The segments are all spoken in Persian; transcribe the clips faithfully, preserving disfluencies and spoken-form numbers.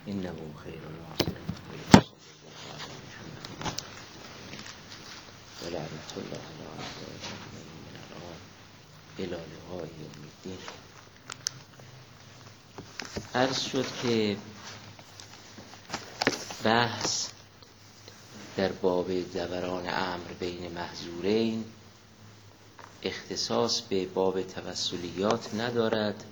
إنه خير ناصر وصلى الله على محمد ولعنة الله على أعدائه من الآن إلى لقاء یوم الدین. عرض شد که بحث در باب دوران امر بین محظورین اختصاص به باب توسلیات ندارد،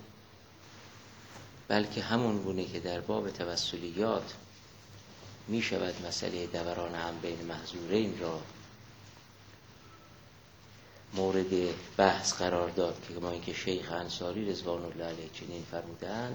بلکه همون گونه که در باب توسلیات می شود مسئله دوران امر بین محظورین را مورد بحث قرار داد که ما اینکه شیخ انصاری رضوان الله علیه چنین فرمودند،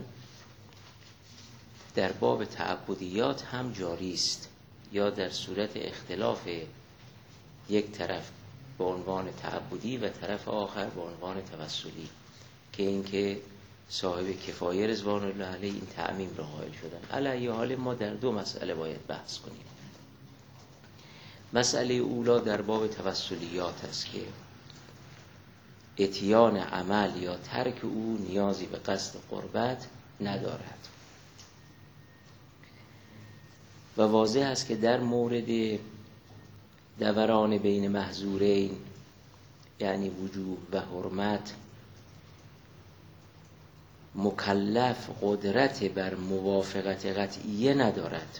در باب تعبدیات هم جاری است، یا در صورت اختلاف یک طرف به عنوان تعبدی و طرف آخر به عنوان توسلی، که اینکه صاحب کفایه رضوان الله علیه این تعمیم را قائل شدن. علی حال ما در دو مسئله باید بحث کنیم. مسئله اولا در باب توسلیات است که اتیان عمل یا ترک او نیازی به قصد قربت ندارد و واضح است که در مورد دوران بین محظورین یعنی وجوب و حرمت مکلف قدرت بر موافقت قطعیه ندارد،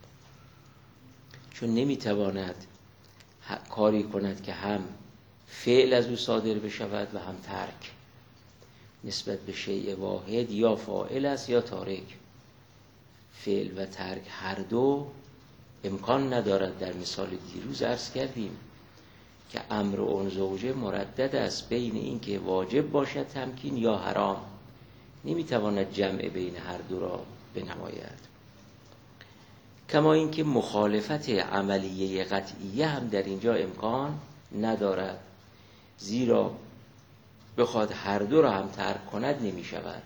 چون نمیتواند کاری کند که هم فعل از او صادر بشود و هم ترک. نسبت به شیء واحد یا فاعل است یا تارک. فعل و ترک هر دو امکان ندارد. در مثال دیروز عرض کردیم که امر اون زوجه مردد است بین این که واجب باشد تمکین یا حرام، نمیتواند جمع بین هر دو را بنماید. کما اینکه مخالفت عملیه قطعیه هم در اینجا امکان ندارد، زیرا بخواد هر دو را هم ترک کند نمی شود.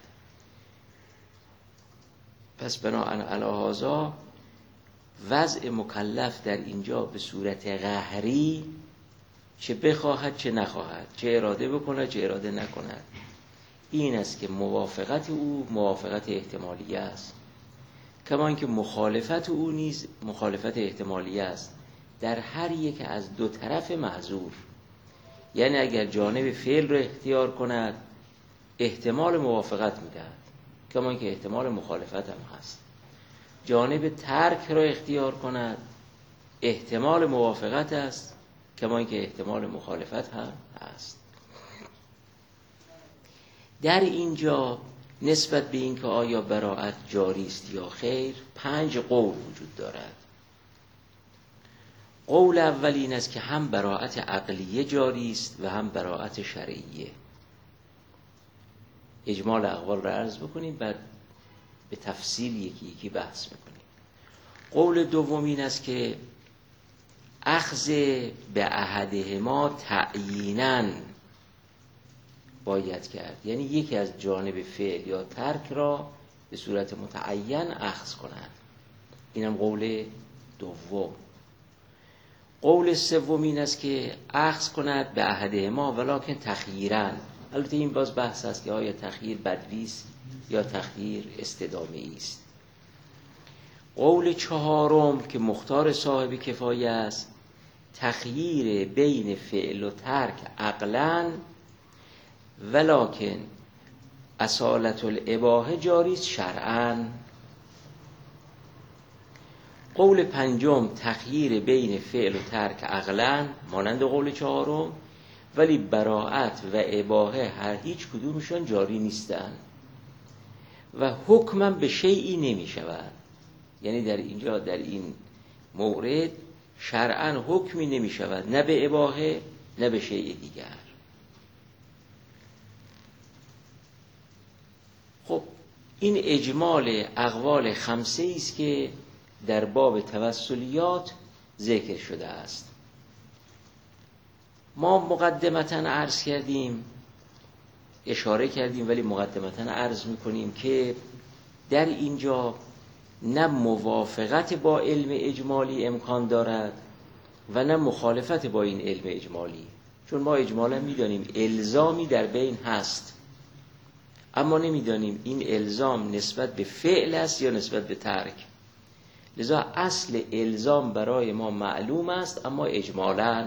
پس بناهن علی هذا وضع مکلف در اینجا به صورت قهری، چه بخواهد چه نخواهد، چه اراده بکند چه اراده نکند، این است که موافقت او موافقت احتمالیه است. کما اینکه مخالفت او نیز مخالفت احتمالیه است در هر یک از دو طرف محظور. یعنی اگر جانب فعل رو اختیار کند احتمال موافقت میدهد، کما اینکه احتمال مخالفت هم هست. جانب ترک رو اختیار کند احتمال موافقت است، کما اینکه احتمال مخالفت هم هست. در اینجا نسبت به اینکه آیا براءت جاری است یا خیر پنج قول وجود دارد. قول اول این است که هم براءت عقلیه جاری است و هم براءت شرعیه. اجمال اقوال را عرض بکنیم بعد به تفصیل یکی یکی بحث میکنیم. قول دوم این است که اخذ به احدهما تعییناً باید کرد، یعنی یکی از جانب فعل یا ترک را به صورت متعین اخذ کند. اینم قول دوم. قول سوم این است که اخذ کند به احدهما ولکن تخییراً. البته این باز بحث است که آیا تخییر بدوی است یا تخییر استدامی است. قول چهارم که مختار صاحب کفایه است، تخییر بین فعل و ترک عقلاً ولکن اصالت الاباحه جاری است شرعاً. قول پنجم تخییر بین فعل و ترک عقلاً مانند قول چهارم، ولی براءت و اباحه هر هیچ کدومشون جاری نیستند و حکماً به شیئی نمی شود. یعنی در اینجا در این مورد شرعاً حکمی نمی شود، نه به اباحه نه به شیء دیگر. خب این اجمال اقوال خمسه است که در باب توسلیات ذکر شده است. ما مقدمتاً عرض کردیم، اشاره کردیم ولی مقدمتاً عرض میکنیم که در اینجا نه موافقت با علم اجمالی امکان دارد و نه مخالفت با این علم اجمالی، چون ما اجمالاً میدانیم الزامی در بین هست. اما نمیدانیم این الزام نسبت به فعل است یا نسبت به ترک. لذا اصل الزام برای ما معلوم است، اما اجمالاً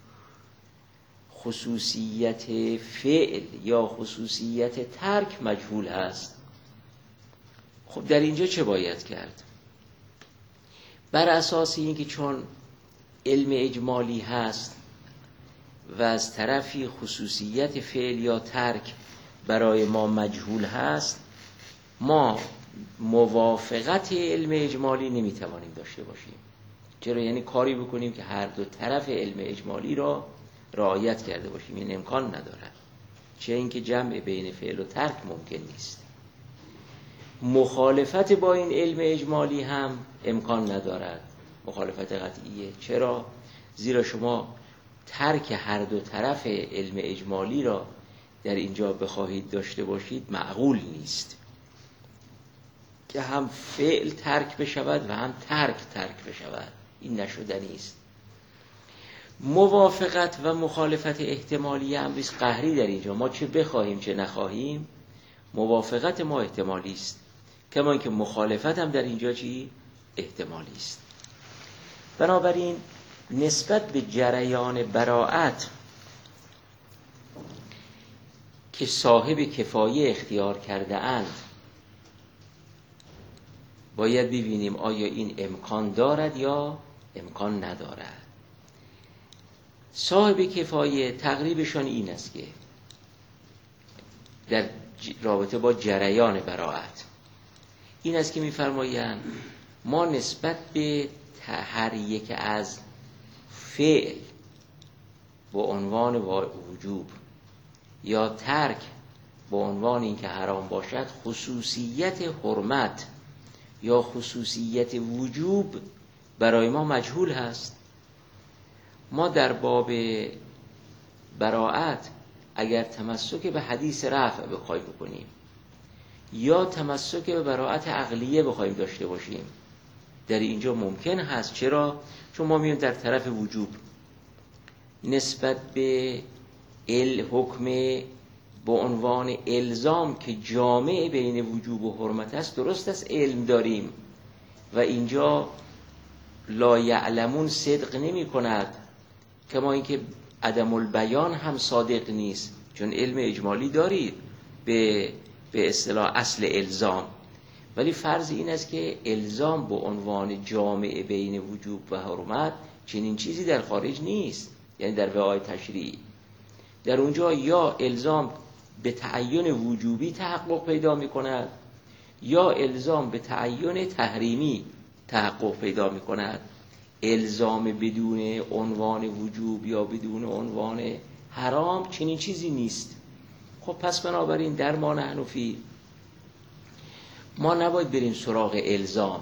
خصوصیت فعل یا خصوصیت ترک مجهول هست. خب در اینجا چه باید کرد؟ بر اساس اینکه چون علم اجمالی هست و از طرفی خصوصیت فعل یا ترک برای ما مجهول هست، ما موافقت علم اجمالی نمیتوانیم داشته باشیم. چرا؟ یعنی کاری بکنیم که هر دو طرف علم اجمالی را رعایت کرده باشیم، این امکان ندارد. چه اینکه جمع بین فعل و ترک ممکن نیست. مخالفت با این علم اجمالی هم امکان ندارد، مخالفت قطعیه. چرا؟ زیرا شما ترک هر دو طرف علم اجمالی را در اینجا بخواهید داشته باشید معقول نیست که هم فعل ترک بشود و هم ترک ترک بشود. این نشدنی است. موافقت و مخالفت احتمالی امری قهری در اینجا، ما چه بخواهیم چه نخواهیم موافقت ما احتمالی است، کما اینکه مخالفت هم در اینجا چی؟ احتمالی است. بنابراین نسبت به جریان براءت که صاحب کفایه اختیار کرده اند باید ببینیم آیا این امکان دارد یا امکان ندارد. صاحب کفایه تقریبشان این است که در رابطه با جریان براءت این است که می‌فرمایند ما نسبت به هر یک از فعل با عنوان وجوب یا ترک با عنوان اینکه حرام باشد خصوصیت حرمت یا خصوصیت وجوب برای ما مجهول هست. ما در باب براءت اگر تمسک به حدیث رفع بخوایم بکنیم یا تمسک به براءت عقلیه بخوایم داشته باشیم، در اینجا ممکن هست. چرا؟ چون ما میایم در طرف وجوب نسبت به الحکم به عنوان الزام که جامع بین وجوب و حرمت است، درست است علم داریم و اینجا لا یعلمون صدق نمی کند، کما اینکه عدم البیان هم صادق نیست، چون علم اجمالی دارید به به اصطلاح اصل الزام. ولی فرض این است که الزام به عنوان جامع بین وجوب و حرمت چنین چیزی در خارج نیست، یعنی در وعای تشریعی در اونجا یا الزام به تعین وجوبی تحقق پیدا می کند یا الزام به تعین تحریمی تحقق پیدا می کند. الزام بدون عنوان وجوب یا بدون عنوان حرام چنین چیزی نیست. خب پس بنابراین در ما حنفی ما نباید بریم سراغ الزام،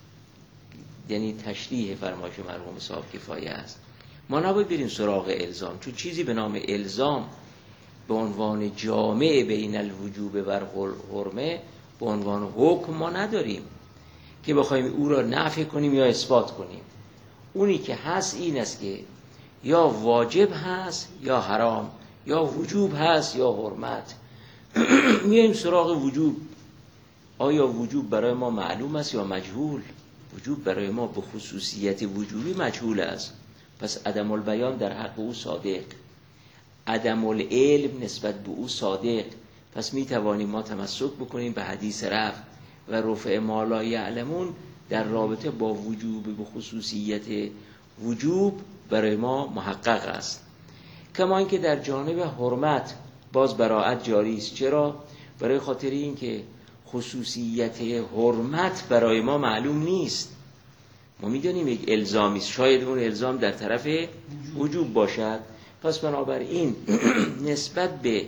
یعنی تشریح فرمایش مرحوم صاحب کفایه است. ما نباید بریم سراغ الزام، چون چیزی به نام الزام به عنوان جامع بین الوجوب و حرمه به عنوان حکم ما نداریم که بخوایم او را نفی کنیم یا اثبات کنیم. اونی که هست این است که یا واجب هست یا حرام، یا وجوب هست یا حرمت. میایم سراغ وجوب. آیا وجوب برای ما معلوم است یا مجهول؟ وجوب برای ما به خصوصیت وجوبی مجهول است، پس عدم البیان در حق او صادق، عدم العلم نسبت به او صادق. پس می توانیم ما تمسک بکنیم به حدیث رفع و رفع ما لا یعلمون در رابطه با وجوب به خصوصیت وجوب برای ما محقق است. کما اینکه در جانب حرمت باز براءت جاری است. چرا؟ برای خاطر اینکه خصوصیت حرمت برای ما معلوم نیست. ما میدونیم یک الزامی است، شاید اون الزام در طرف وجوب باشد. پس بنابراین نسبت به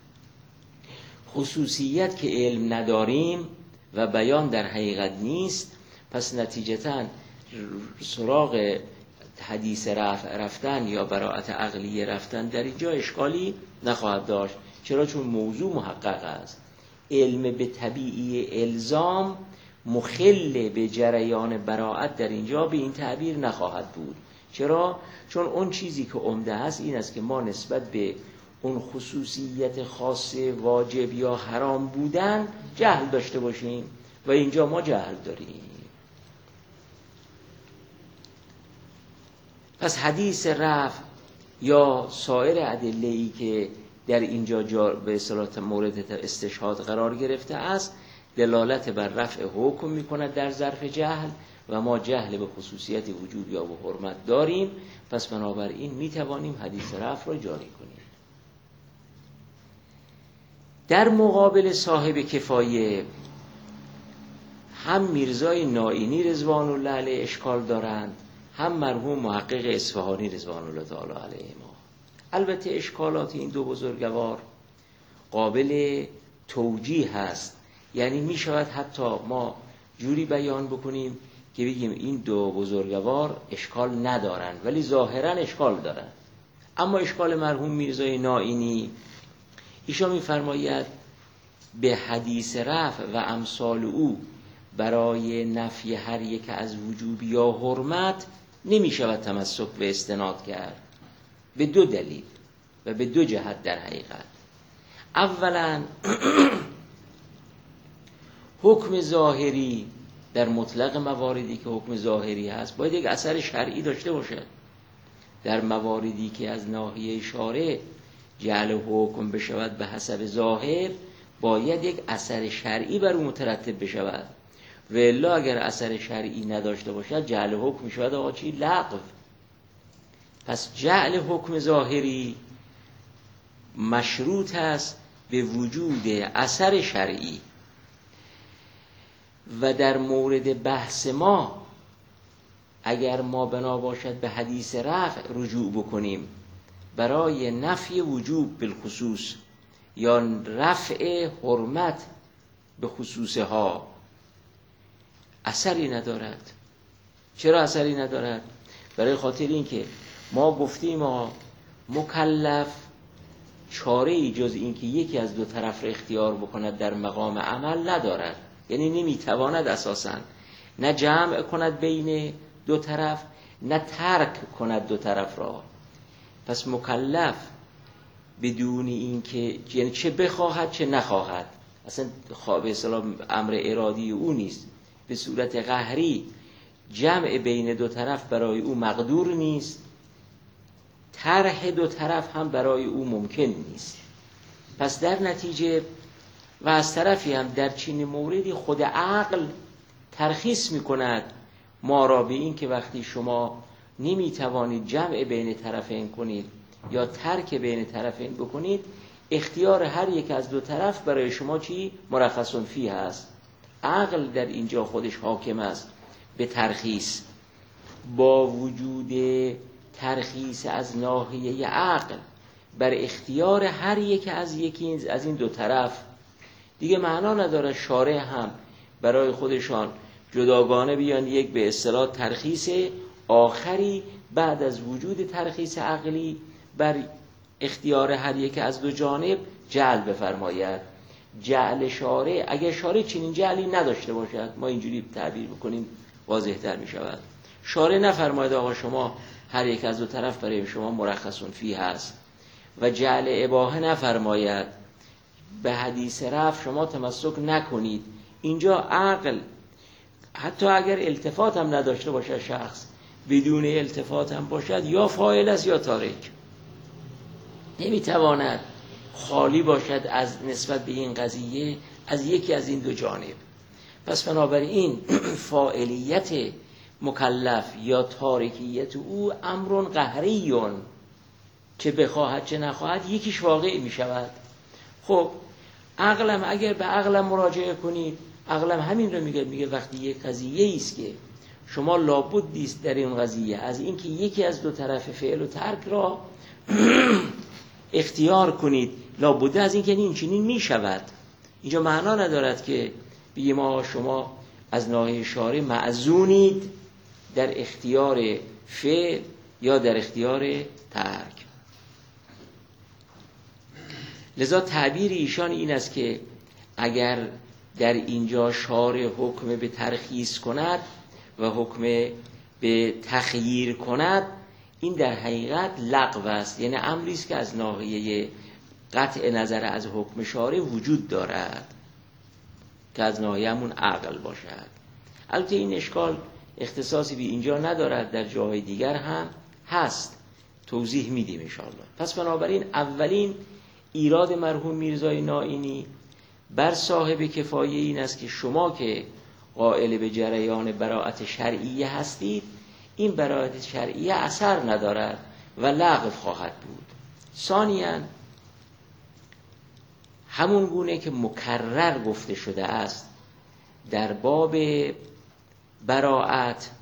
خصوصیت که علم نداریم و بیان در حقیقت نیست، پس نتیجتاً سراغ حدیث رفع رفتن یا براءت عقلیه رفتن در اینجا اشکالی نخواهد داشت. چرا؟ چون موضوع محقق است. علم به طبیعی الزام مخل به جریان براءت در اینجا به این تعبیر نخواهد بود. چرا؟ چون اون چیزی که عمده هست این است که ما نسبت به اون خصوصیت خاص واجب یا حرام بودن جهل داشته باشیم و اینجا ما جهل داریم. پس حدیث رفع یا سایر ادله‌ای که در اینجا به اصطلاح مورد استشهاد قرار گرفته است دلالت بر رفع حکم می‌کند در ظرف جهل و ما جهل به خصوصیت وجوب یا به حرمت داریم، پس بنابراین می‌توانیم حدیث رفع را جاری کنیم. در مقابل صاحب کفایه هم میرزای نائینی رضوان الله علیه اشکال دارند، هم مرحوم محقق اصفهانی رضوان الله تعالی علیه ما. البته اشکالات این دو بزرگوار قابل توجیه هست، یعنی می شود حتی ما جوری بیان بکنیم که بگیم این دو بزرگوار اشکال ندارند ولی ظاهرا اشکال دارند. اما اشکال مرحوم میرزای نائینی، ایشان می‌فرماید به حدیث رفع و امثال او برای نفی هر یک از وجوب یا حرمت نمی شود تمسک به استناد کرد به دو دلیل و به دو جهت. در حقیقت اولا حکم ظاهری در مطلق مواردی که حکم ظاهری هست باید یک اثر شرعی داشته باشد. در مواردی که از ناحیه شارع جعل حکم بشود به حسب ظاهر باید یک اثر شرعی بر اون مترتب بشود و الا اگر اثر شرعی نداشته باشد جعل حکم میشود آقا چی؟ لغو. پس جعل حکم ظاهری مشروط است به وجود اثر شرعی و در مورد بحث ما اگر ما بنا باشد به حدیث رفع رجوع بکنیم برای نفی وجوب بالخصوص یا رفع حرمت به خصوصها اثری ندارد. چرا اثری ندارد؟ برای خاطر اینکه ما گفتیم ما مکلف چاره ای جز اینکه یکی از دو طرف را اختیار بکند در مقام عمل ندارد، یعنی نمیتواند اساساً نه جمع کند بین دو طرف نه ترک کند دو طرف را. پس مکلف بدون اینکه یعنی چه بخواهد چه نخواهد، اصلا به اصطلاح امر ارادی او نیست، به صورت قهری جمع بین دو طرف برای او مقدور نیست، طرح دو طرف هم برای او ممکن نیست. پس در نتیجه و از طرفی هم در چنین موردی خود عقل ترخیص میکند ما را به این که وقتی شما نمیتوانید جمع بین طرفین کنید یا ترک بین طرفین بکنید اختیار هر یک از دو طرف برای شما چی؟ مرخص فیه هست. عقل در اینجا خودش حاکم است به ترخیص. با وجود ترخیص از ناحیه عقل بر اختیار هر یک از یکی از این دو طرف دیگه معنا نداره شارع هم برای خودشان جداگانه بیان یک به اصطلاح ترخیص آخری بعد از وجود ترخیص عقلی بر اختیار هر یک از دو جانب جعل بفرماید. جعل شارع اگر شارع چنین جعلی نداشته باشد ما اینجوری تعبیر بکنیم واضح تر می شود. شارع نفرماید آقا شما هر یک از دو طرف برای شما مرخصون فیه هست و جعل اباحه نفرماید به حدیث رفع شما تمسک نکنید. اینجا عقل حتی اگر التفات هم نداشته باشد شخص بدون التفات هم باشد یا فاعل است یا تارک، نمیتواند خالی باشد از نسبت به این قضیه از یکی از این دو جانب. پس بنابراین فاعلیت مکلف یا تارکیت او امر قهریون چه بخواهد چه نخواهد یکیش واقع می شود. خب عقلم اگر به عقلم مراجعه کنید عقلم همین رو میگه، میگه وقتی یک قضیه است که شما لابد دیست در این قضیه از اینکه یکی از دو طرف فعل و ترک را اختیار کنید لابد از اینکه این چنین می شود. اینجا معنا ندارد که بگیم ما شما از ناحیه شارع معزونید در اختیار فعل یا در اختیار ترک. لذا تعبیر ایشان این است که اگر در اینجا شارع حکم به ترخیص کند و حکم به تخییر کند این در حقیقت لغو است، یعنی امری است که از ناحیه قطع نظر از حکم شارع وجود دارد که از ناحیه همون عقل باشد. البته این اشکال اختصاصی به اینجا ندارد، در جاهای دیگر هم هست، توضیح میدیم انشاءالله. پس بنابراین اولین ایراد مرحوم میرزای نائینی بر صاحب کفایه این است که شما که قائل به جریان براءت شرعیه هستید، این براءت شرعیه اثر ندارد و لغو خواهد بود. ثانیاً همون گونه که مکرر گفته شده است در باب براءت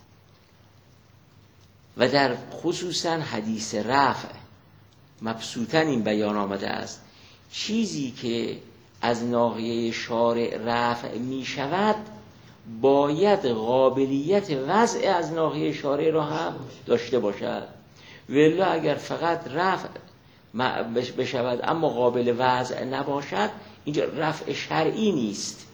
و در خصوصاً حدیث رفع مبسوطاً این بیان آمده است، چیزی که از ناحیه شارع رفع می شود باید قابلیت وضع از ناحیه شارع را هم داشته باشد، والا اگر فقط رفع بشود اما قابل وضع نباشد، اینجا رفع شرعی نیست،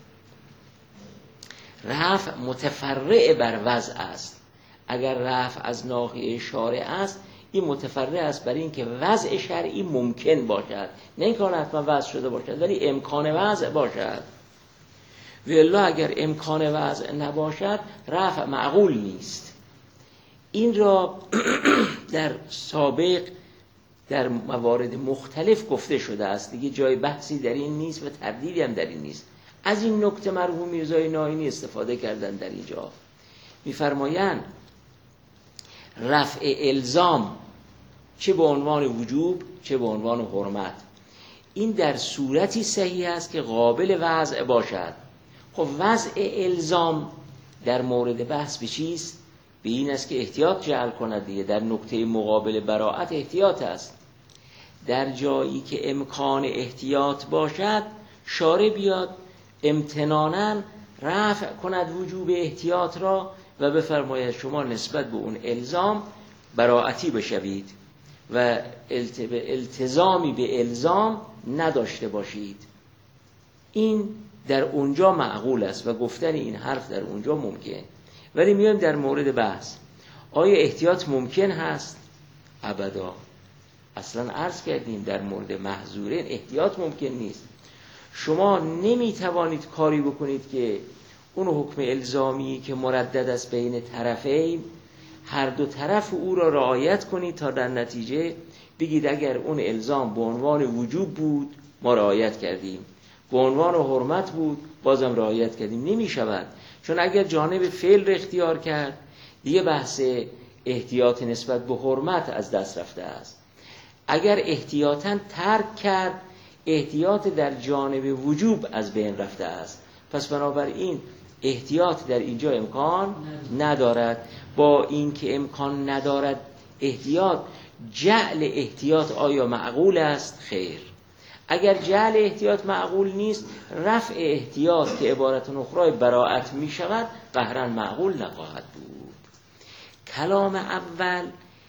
رفع متفرع بر وضع است. اگر رفع از ناحیه شارع است، این متفرع است بر این که وضع شرعی ممکن باشد، نه اینکه حتما وضع شده باشد ولی امکان وضع باشد. والا اگر امکان وضع نباشد رفع معقول نیست. این را در سابق در موارد مختلف گفته شده است، دیگه جای بحثی در این نیست و تردیدی هم در این نیست. از این نکته مرحوم میرزای نائینی استفاده کردن در اینجا. می‌فرمایند رفع الزام چه به عنوان وجوب چه به عنوان حرمت، این در صورتی صحیح است که قابل وضع باشد. خب وضع الزام در مورد بحث به چیست؟ به این است که احتیاط جعل کند دیگه. در نکته مقابل براءت احتیاط است. در جایی که امکان احتیاط باشد شارع بیاد امتناناً رفع کند وجوب احتیاط را و بفرماید شما نسبت به اون الزام براءتی بشوید و التزامی به الزام نداشته باشید. این در اونجا معقول است و گفتن این حرف در اونجا ممکن. ولی میایم در مورد بحث، آیا احتیاط ممکن هست؟ ابدا. اصلا عرض کردیم در مورد محظورین احتیاط ممکن نیست. شما نمیتوانید کاری بکنید که اون حکم الزامی که مردد است بین طرفین، هر دو طرف او را رعایت کنید تا در نتیجه بگید اگر اون الزام به عنوان وجوب بود ما رعایت کردیم، به عنوان حرمت بود بازم رعایت کردیم. نمی شود. چون اگر جانب فعل را اختیار کرد دیگه بحث احتیاط نسبت به حرمت از دست رفته است. اگر احتیاطاً ترک کرد احتیاط در جانب وجوب از بین رفته است. پس بنابراین احتیاط در اینجا امکان ندارد. با اینکه امکان ندارد احتیاط، جعل احتیاط آیا معقول است؟ خیر. اگر جعل احتیاط معقول نیست، رفع احتیاط که عبارت اخرى براءت می شود قهراً معقول نخواهد بود. کلام اول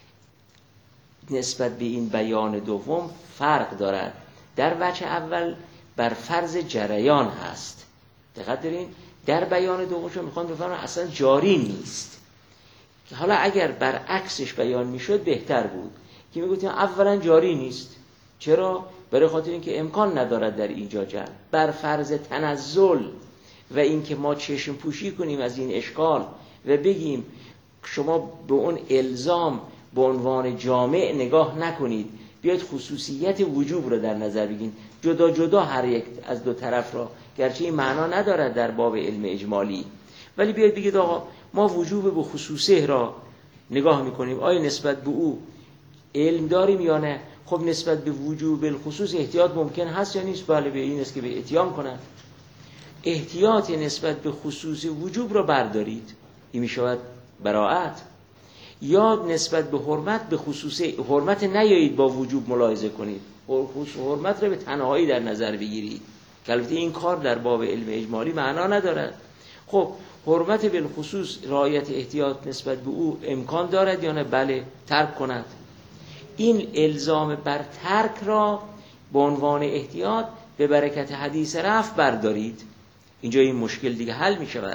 نسبت به این بیان دوم فرق دارد. در وجه اول بر فرض جریان هست. دقت دارین؟ در بیان دومش میخوان بفرمایند اصلا جاری نیست. حالا اگر برعکسش بیان میشد بهتر بود که میگفتیم اولا جاری نیست. چرا؟ برای خاطر اینکه امکان ندارد در اینجا جعل. بر فرض تنزل و اینکه ما چشم پوشی کنیم از این اشکال و بگیم شما به اون الزام به عنوان جامع نگاه نکنید، بیاید خصوصیت وجوب رو در نظر بگیرید، جدا جدا هر یک از دو طرف را، گرچه این معنا ندارد در باب علم اجمالی، ولی بیاید بگید آقا ما وجوب به خصوصه را نگاه میکنیم، آیا نسبت به او علم داریم یا نه؟ خب نسبت به وجوب بالخصوص احتیاط ممکن هست یا نیست؟ بله، به این است که به اتیام کنند. احتیاط نسبت به خصوص وجوب را بردارید، این میشود براءت. یا نسبت به حرمت به خصوص حرمت نیایید با وجوب ملاحظه کنید، حرمت را به تنهایی در نظر بگیرید که البته این کار در باب علم اجمالی معنا ندارد. خب حرمت بالخصوص رعایت احتیاط نسبت به او امکان دارد یا نه؟ بله، ترک کند. این الزام بر ترک را به عنوان احتیاط به برکت حدیث رفع بردارید، اینجا این مشکل دیگه حل می شود.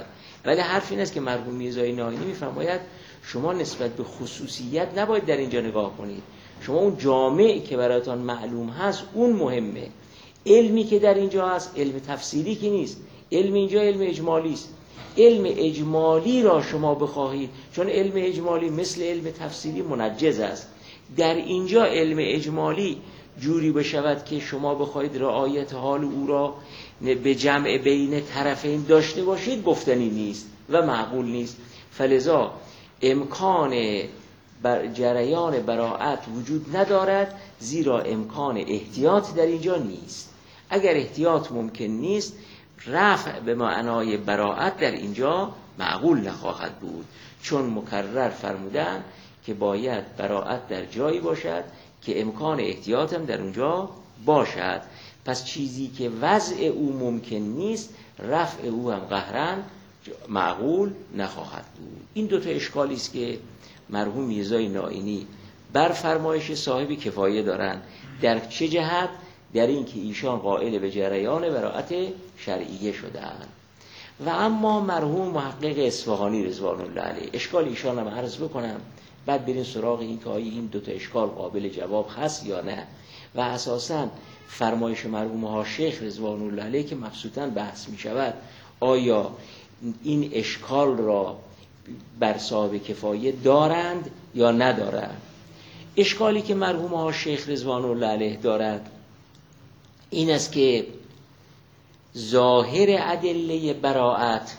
ولی حرف این است که مرحوم میرزای ناینی میفرماید شما نسبت به خصوصیت نباید در اینجا نگاه کنید، شما اون جامعی که براتون معلوم هست اون مهمه. علمی که در اینجا هست علم تفسیری که نیست، علم اینجا علم اجمالی است. علم اجمالی را شما بخواهید، چون علم اجمالی مثل علم تفسیری منجز است، در اینجا علم اجمالی جوری بشود که شما بخواید رعایت حال او را به جمع بین طرفین داشته باشید گفتنی نیست و معقول نیست. فلذا امکان بر جریان براءت وجود ندارد، زیرا امکان احتیاط در اینجا نیست. اگر احتیاط ممکن نیست، رفع به معنای براءت در اینجا معقول نخواهد بود، چون مکرر فرمودن که باید براءت در جایی باشد که امکان احتیاط هم در اونجا باشد. پس چیزی که وضع او ممکن نیست، رفع او هم قهرن معقول نخواهد بود. این دوتا اشکالی است که مرحوم میرزای ناینی بر فرمایش صاحب کفایه دارند. در چه جهت؟ در این که ایشان قائل به جریان براءت شرعیه شدند. و اما مرحوم محقق اصفهانی رضوان الله علیه، اشکال ایشان هم عرض بکنم، بعد بریم سراغ این که آیا این دوتا اشکال قابل جواب هست یا نه. و اساساً فرمایش مرحوم ها شیخ رضوان الله علیه که مبسوطاً بحث می شود، آیا این اشکال را بر صاحب کفایه دارند یا ندارند. اشکالی که مرحوم ها شیخ رضوان الله علیه دارد این است که ظاهر ادله براءت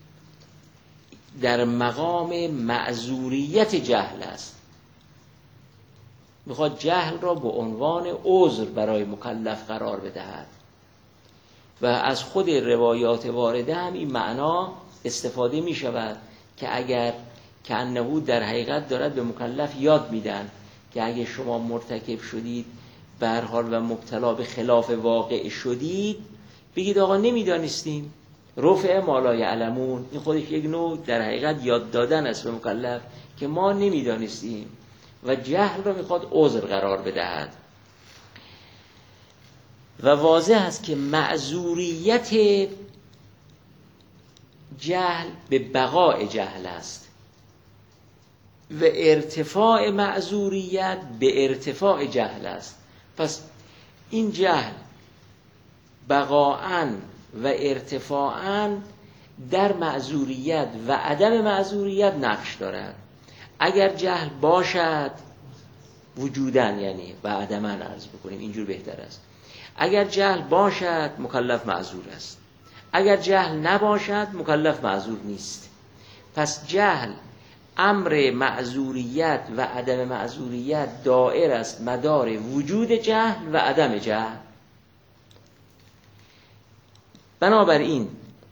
در مقام معذوریت جهل است. میخواد جهل را به عنوان عذر برای مکلف قرار بدهد و از خود روایات وارده هم این معنا استفاده می شود که اگر که انهو در حقیقت دارد به مکلف یاد میدن که اگه شما مرتکب شدید به هر حال و مبتلا به خلاف واقع شدید، بگید آقا نمیدانستیم، رفع ما لا یعلمون. این خودش یک نوع در حقیقت یاد دادن است به مکلف که ما نمیدانستیم و جهل را میخواد عذر قرار بدهد. و واضح است که معذوریت جهل به بقاء جهل است و ارتفاع معذوریت به ارتفاع جهل است. پس این جهل بقاءً و ارتفاعاً در معذوریت و عدم معذوریت نقش دارد. اگر جهل باشد وجوداً، یعنی و عدماً عرض بکنیم اینجور بهتر است، اگر جهل باشد مکلف معذور است، اگر جهل نباشد مکلف معذور نیست. پس جهل امر معذوریت و عدم معذوریت دائر است مدار وجود جهل و عدم جهل. بنابراین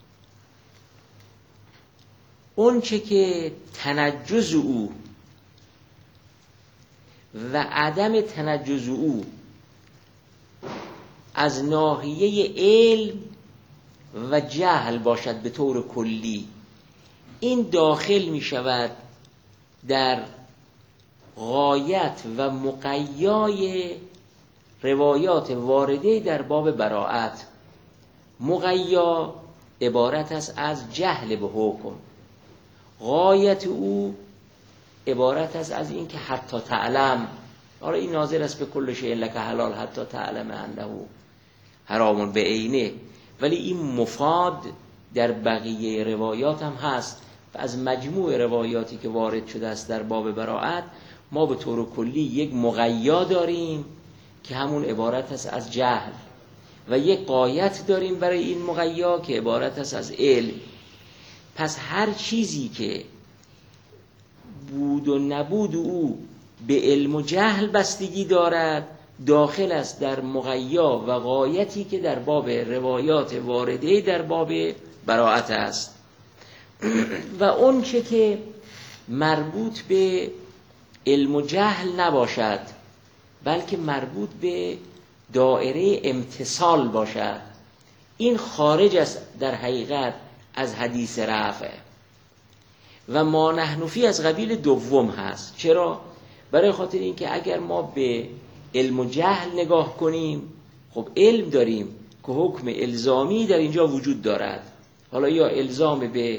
اون چه که تنجز او و عدم تنجز او از ناحیه علم و جهل باشد به طور کلی، این داخل می شود در غایت و مقیای روایات وارده در باب براءت. مقیا عبارت است از جهل به حکم، غایت او عبارت است از این که حتی تعلم، آره این ناظر است به کل شیء لک حلال حتی تعلم انه حرام به عینه، ولی این مفاد در بقیه روایات هم هست. و از مجموع روایاتی که وارد شده است در باب براءت، ما به طور کلی یک مقیا داریم که همون عبارت است از جهل و یک غایت داریم برای این مقیا که عبارت است از علم. پس هر چیزی که بود و نبود او به علم و جهل بستگی دارد داخل است در مقیا و غایتی که در باب روایات وارده در باب براءت است. و اون چه که مربوط به علم و جهل نباشد بلکه مربوط به دائره امتصال باشد، این خارج است در حقیقت از حدیث رفع و ما نحن فی از قبیل دوم هست. چرا؟ برای خاطر اینکه اگر ما به علم و جهل نگاه کنیم، خب علم داریم که حکم الزامی در اینجا وجود دارد، حالا یا الزام به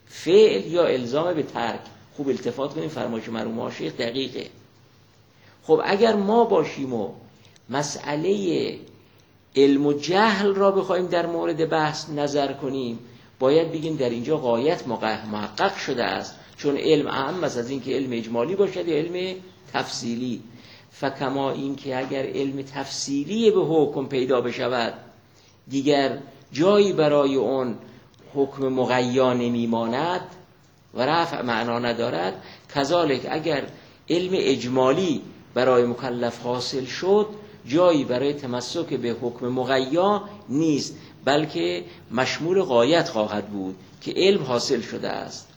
فعل یا الزام به ترک. خوب التفات کنیم، فرمایش مرحوم شیخ دقیقه. خب اگر ما باشیم و مسئله علم و جهل را بخوایم در مورد بحث نظر کنیم، باید بگیم در اینجا غایت محقق شده است، چون علم اهم است از این که علم اجمالی باشد یا علم تفصیلی. فکما این که اگر علم تفصیلی به حکم پیدا بشود دیگر جایی برای اون حکم مغیا نمیماند و رفع معنا ندارد، کذالک اگر علم اجمالی برای مکلف حاصل شد جایی برای تمسک به حکم مغیا نیست، بلکه مشمول غایت خواهد بود که علم حاصل شده است.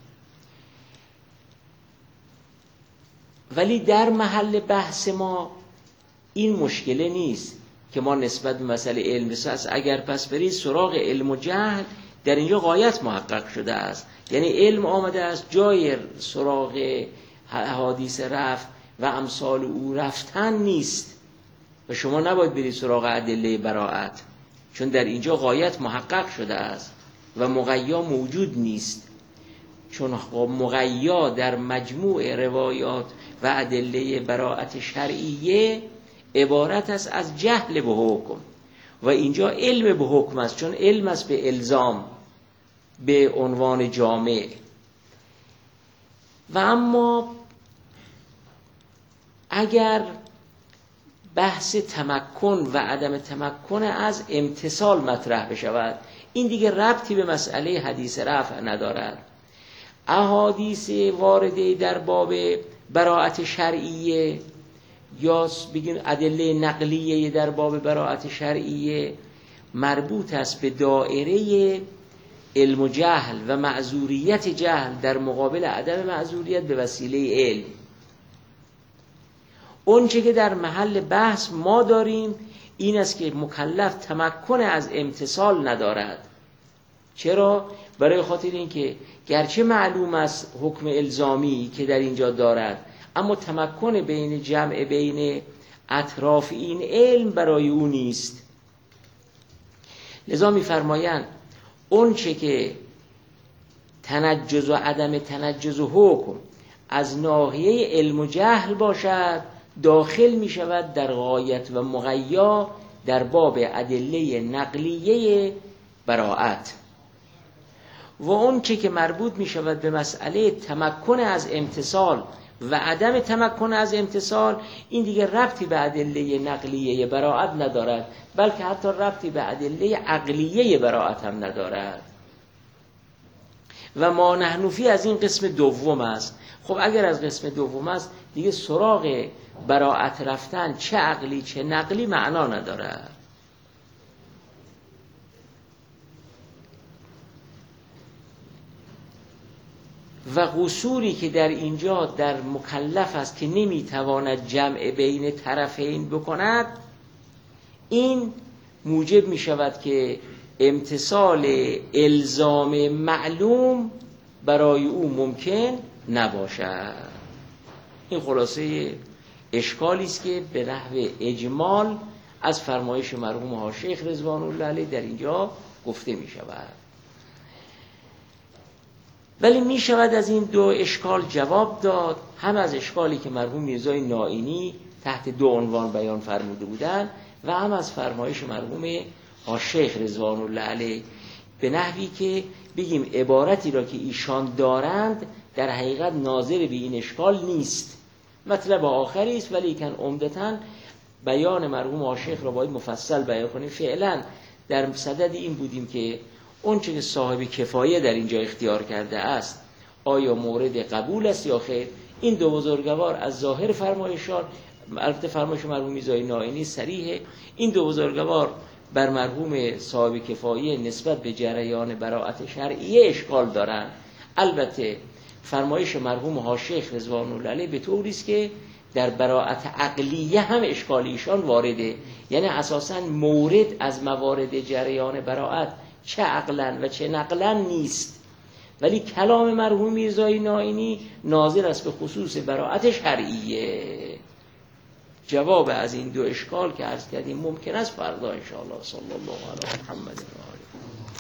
ولی در محل بحث ما این مشکله نیست که ما نسبت به مسئله علم بساز. اگر پس برید سراغ علم و جهل، در اینجا غایت محقق شده است، یعنی علم آمده است جای سراغ حدیث رفع و امثال او رفتن نیست و شما نباید برید سراغ ادله براءت، چون در اینجا غایت محقق شده است و مغیا موجود نیست، چون مغیا در مجموع روایات و ادله براءت شرعیه عبارت است از جهل به حکم و اینجا علم به حکم است، چون علم است به الزام به عنوان جامع. و اما اگر بحث تمکن و عدم تمکن از امتثال مطرح بشود، این دیگه ربطی به مسئله حدیث رفع ندارد. احادیث وارده در باب براءت شرعیه یا بگیم ادله نقلیه در باب براءت شرعیه مربوط است به دائره علم و جهل و معذوریت جهل در مقابل عدم معذوریت به وسیله علم. اون چه که در محل بحث ما داریم این است که مکلف تمکن از امتثال ندارد. چرا؟ برای خاطر اینکه گرچه معلوم است حکم الزامی که در اینجا دارد، اما تمکن بین جمع بین اطراف این علم برای او نیست. لذا می‌فرمایند اون چه که تنجز و عدم تنجز و حکم از ناحیه علم و جهل باشد داخل می شود در غایت و مغیا در باب ادله نقلیه براءت، و اون چه که مربوط می شود به مسئله تمکن از امتثال و عدم تمکن از امتثال، این دیگه ربطی به ادله نقلیه براءت ندارد، بلکه حتی ربطی به ادله عقلیه براءت هم ندارد. و ما نحنفی از این قسم دوم است. خب اگر از قسم دوم است دیگه سراغ براءت رفتن چه عقلی چه نقلی معنا ندارد. و قصوری که در اینجا در مکلف است که نمیتواند جمع بین طرفین بکند، این موجب می شود که امتثال الزام معلوم برای او ممکن نباشد. این خلاصه اشکالی است که به نحو اجمال از فرمایش مرحوم ها شیخ رضوان الله علیه در اینجا گفته می شود. ولی می شود از این دو اشکال جواب داد، هم از اشکالی که مرحوم میرزای نائینی تحت دو عنوان بیان فرموده بودند و هم از فرمایش مرحوم ها شیخ رضوان الله علیه، به نحوی که بگیم عبارتی را که ایشان دارند در حقیقت ناظر به این اشکال نیست، مطلب آخری است، ولی کن عمدتاً بیان مرحوم ها شیخ را باید مفصل بیان کنیم. فعلا در صدد این بودیم که اون چه که صاحب کفایه در اینجا اختیار کرده است آیا مورد قبول است یا خیر. این دو بزرگوار از ظاهر فرمایشان، البته فرمایش مرحوم میرزای نائینی صریحه، این دو بزرگوار بر مرحوم صاحب کفایه نسبت به جریان براءت شرعیه اشکال دارند. البته فرمایش مرحوم ها شیخ رضوان الله علیه به طوری است که در براءت عقلیه هم اشکال ایشان وارده، یعنی اساساً مورد از موارد جریان براءت چه عقلاً و چه نقلاً نیست، ولی کلام مرحوم میرزای نائینی ناظر است به خصوص براءت شرعیه. جواب از این دو اشکال که عرض کردیم ممکن است فردا ان شاء الله. صلی الله علی محمد.